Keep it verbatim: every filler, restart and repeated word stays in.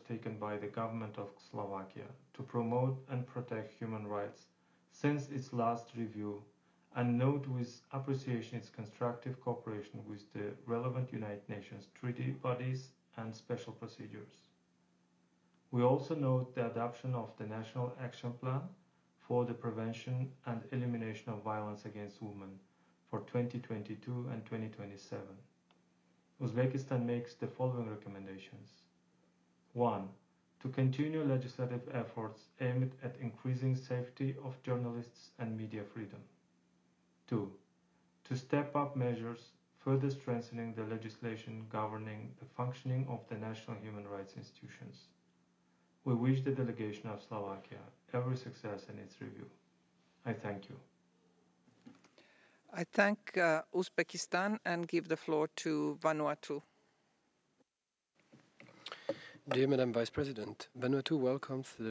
taken by the government of Slovakia to promote and protect human rights since its last review, and note with appreciation its constructive cooperation with the relevant United Nations treaty bodies and special procedures. We also note the adoption of the National Action Plan for the Prevention and Elimination of Violence against Women for twenty twenty-two and twenty twenty-seven. Uzbekistan makes the following recommendations. one. To continue legislative efforts aimed at increasing safety of journalists and media freedom. two. To step up measures further strengthening the legislation governing the functioning of the national human rights institutions. We wish the delegation of Slovakia every success in its review. I thank you. I thank uh, Uzbekistan and give the floor to Vanuatu. Dear Madam Vice President, Vanuatu welcomes the